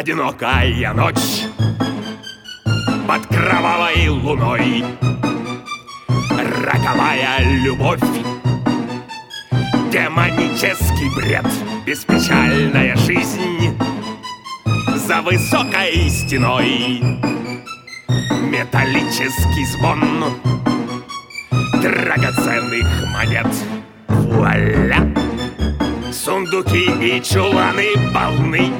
одинокая ночь под кровавой луной, роковая любовь, демонический бред, беспечальная жизнь за высокой стеной, металлический звон драгоценных монет. Вуаля! Сундуки и чуланы полны.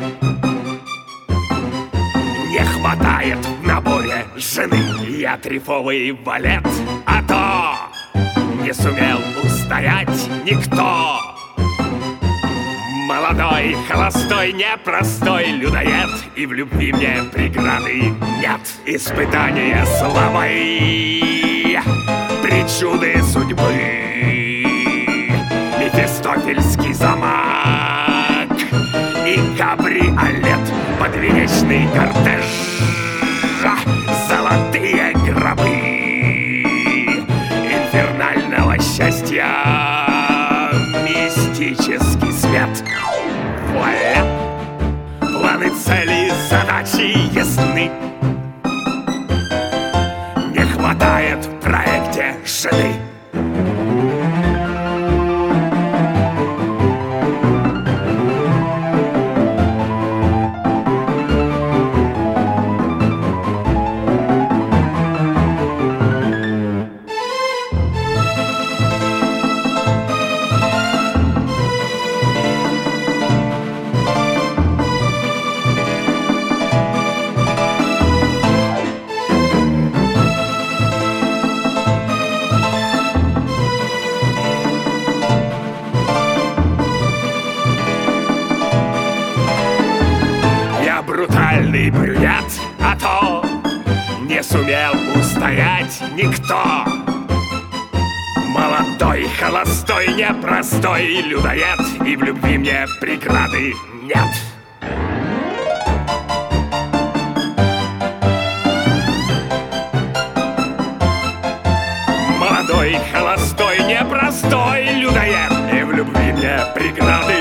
Не хватает в наборе жены. Я трифовый валет, а то не сумел устоять никто. Молодой, холостой, непростой людоед, и в любви мне преграды нет. Испытания слабой, причуды судьбы, мефистофельский замок и кабриолет, подвенечный кортеж, золотые гробы инфернального счастья, мистический свет. Вуаля! Планы, цели, задачи ясны. Не хватает в проекте жены. Брутальный брюнет, а то не сумел устоять никто. Молодой, холостой, непростой людоед, и в любви мне преграды нет. Молодой, холостой, непростой людоед, и в любви мне преграды